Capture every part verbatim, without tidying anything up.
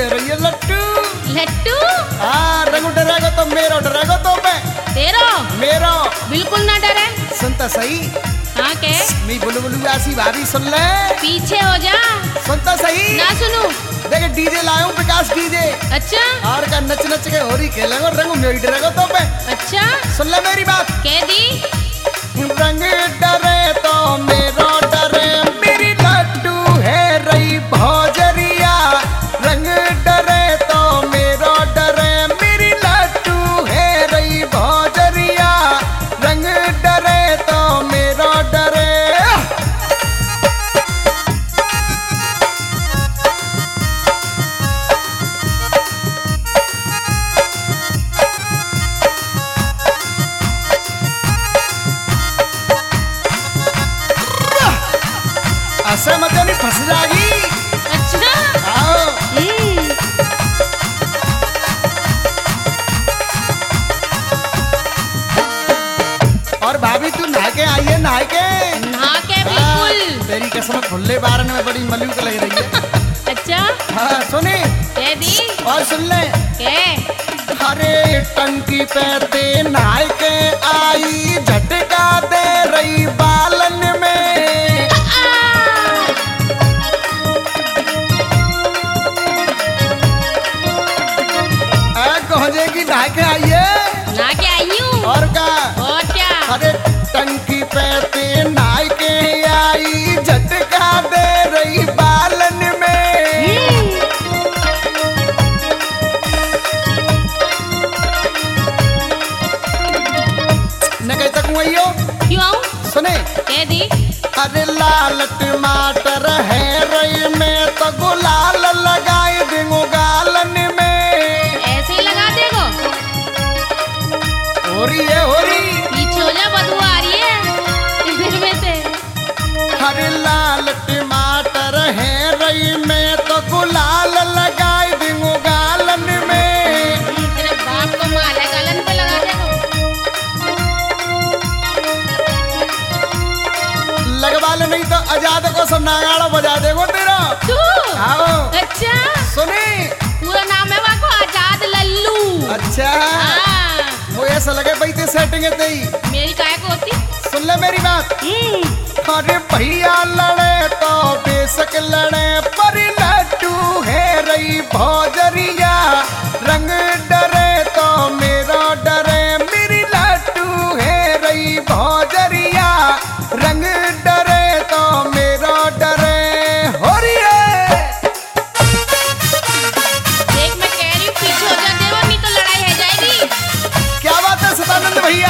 दे रही है लट्टू। लट्टू? हाँ, रंग डरेगा तो मेरो डरेगा तो मैं तेरो मेरो बिल्कुल ना डरे। सुनता सही। हाँ के मी बुलु बुलु आसी भाभी सुन ले। पीछे हो जा। सुनता सही। ना सुनू। देख डीजे लाऊं विकास डीजे। अच्छा। और का नच नच के होरी खेलेंगे रंग मेरी डरेगा तो मैं। अच्छा। सुन ले मेरी बात। कह दी। रंग डरे तो मेरो डरे मेरी लट्टू है रही भौजरिया। रंग डरे तो मेरो डरे मेरी लट्टू है रही भौजरिया। रंग डरे तो मेरो डरे। ऐसे मत नहीं फंस जाएगी। अच्छा। आओ। और भाभी तू नहा के आई है नहा के नहा के बिल्कुल। तेरी कसम खुले बारन में बड़ी मलूक लग रही है। अच्छा। हाँ सुनी। कह दी। और सुन ले। के हरे टंकी पे ते नहा के आई झटका दे रही बालन में। की नहा के आई है। नहा के आई हूँ। और का और क्या? अरे टंकी पे ते नहा के आई झटका दे रही बालन में। न कहीं तक वही हो। क्यों आऊं? सुने। कह दी। अरे लाल टमाटर है रही में तो गुलाल लगाई दूंगा गालन में। ऐसे ही लगा देगो। हो रही है हो रही। पीछे हो जा बदबू आ रही है इधर में से। हरे लाल टमाटर है रही में तो गुलाल लगाई दूंगा गालन में। तेरे बाप को माला गालन पे लगा देगो। लगवा ले नहीं तो आजाद को सब नागाड़ा बजा देगो तेरा। तू? आओ। अच्छा। सुनी। पूरा नाम है वाको आजाद लल्लू। अच्छा। हाँ। वो ऐसा लगे बैठे सेटिंग है तेरी। मेरी काय को होती? सुन ले मेरी बात। अरे भैया लड़े तो बेशक लड़े पर लट्टू है रही भौजरिया। रंग डरे तो मेरो डरे मेरी लट्टू है रही भौजरिया। रंग डरे तो मेरो डरे हो रही है। देख मैं कह रही हूँ पीछे हो जा देवो नहीं तो लड़ाई है जाएगी। क्या बात है सदानंद भैया।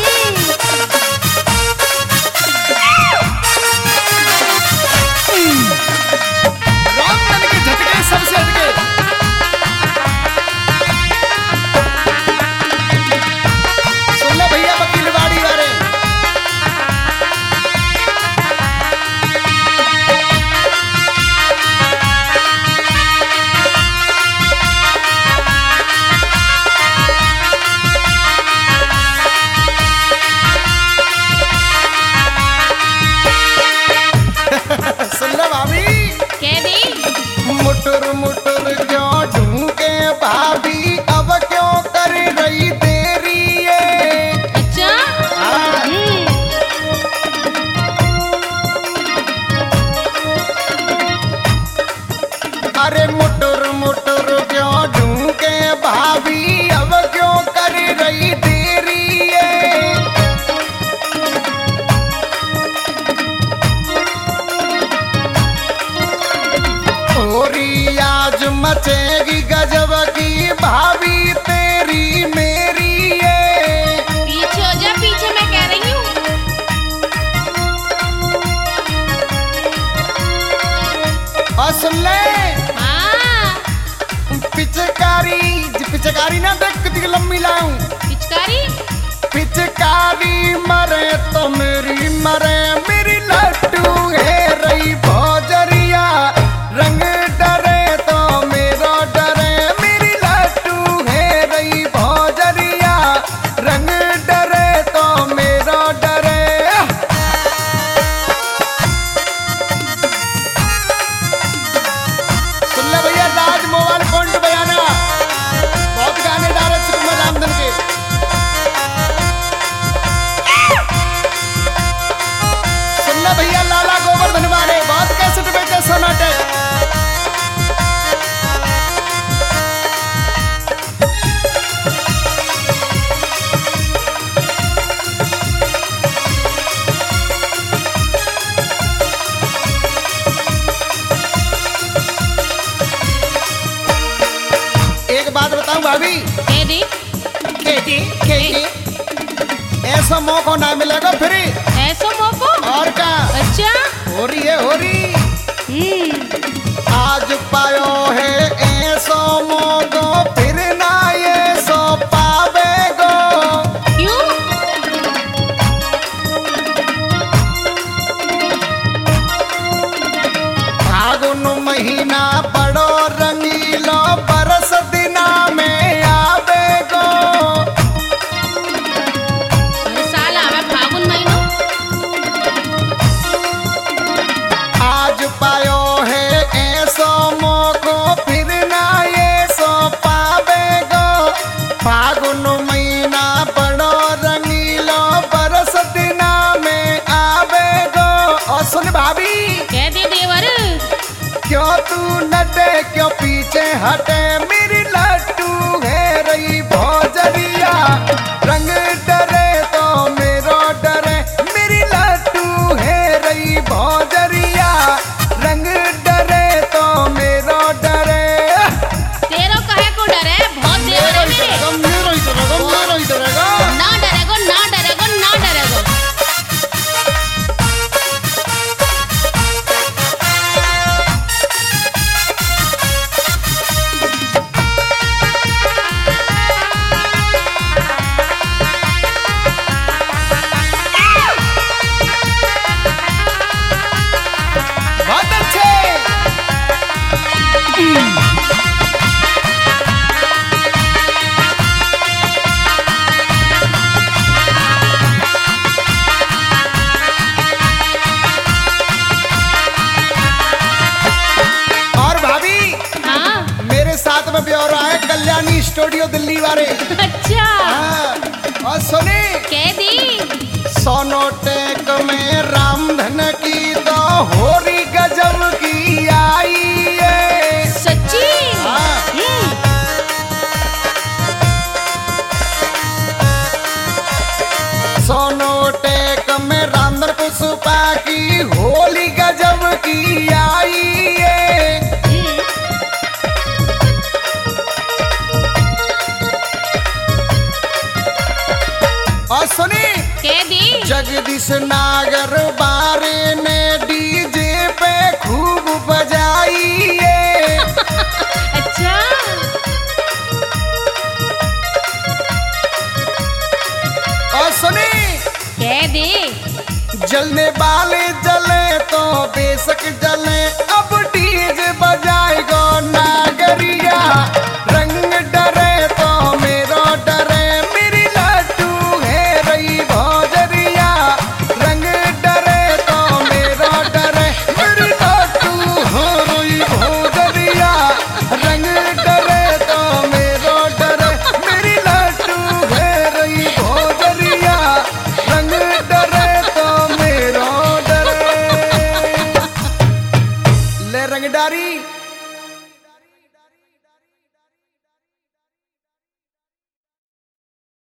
रामधन के झटके सबसे हटके। सुन ले भैया वकील बाड़ी वाले। सुन ले भाभी। कह दी। मुटुर मुटुर क्यों ढूंढे भाभी अब क्यों कर रही देरी ये। अच्छा। हम्म। अरे मुटुर मुटुर क्यों ढूंढे भाभी अब क्यों कर रही देरी ये। होरी आज मचेगी गजब की भाभी तेरी मेरी ये। पीछे हो जा पीछे मैं कह रही हूँ। और सुन ले। हाँ। पिचकारी पिचकारी ना देख कितनी लंबी लाऊं। पिचकारी? पिचकारी मरे तो मेरी मरे मेरी लट्टू है रही भौजरिया। रंग डरे तो मेरो डरे मेरी लट्टू है रही भौजरिया। रंग डरे तो मेरो डरे। सुन ले भैया राज मोबाइल कौन एक बात बताऊं भाभी, कह दी खेती खेती ऐसा मौका ना मिलेगा फिर। ऐसो मोको। और क्या अच्छा। हो रही है हो रही हम्म। आज पायो है ऐसो मौको फिर ना ये सो पावेगो। क्यों? फागुन महीना बड़ो रंगीलो बरस दिना में आवेगो। हर साल आवे फागुन महीनो। आज पायो है ऐसो मौको फिर ना ये सो पावेगो। फागुन महीना बड़ो रंगीलो बरस दिना में आवेगो। और सुन भाभी, कह दी देवर। क्यों तू नटे क्यों पीछे हटे, मेरी लट्टू है रही भौजरिया। रंग डरे तो मेरो डरे, मेरी लट्टू है रही भौजरिया। रंग डरे तो मेरो डरे। तेरो कहे को डर है? बहुत देवर है मेरे। मेरो ही डरेगा, मेरो ही डरेगा। ना डरेगो ना डरेगो ना डरेगो। बहुत अच्छे। और भाभी, हाँ। मेरे साथ में ब्यौरा है कल्याणी स्टूडियो दिल्ली वाले। अच्छा। हाँ, और सुने, कह दी। सोनोटेक में रामधन की तो होरी गजब की आई है। सच्ची? हाँ। हम्म। सोनोटेक में रामधन पुष्पा की होली गजब की आई है। हम्म। और सुनी, कह दी। जगदीश नागर बारे ने डीजे पे खूब बजाई है। अच्छा। और सुनी, कह दी। जलने वाले जले तो बेशक जले,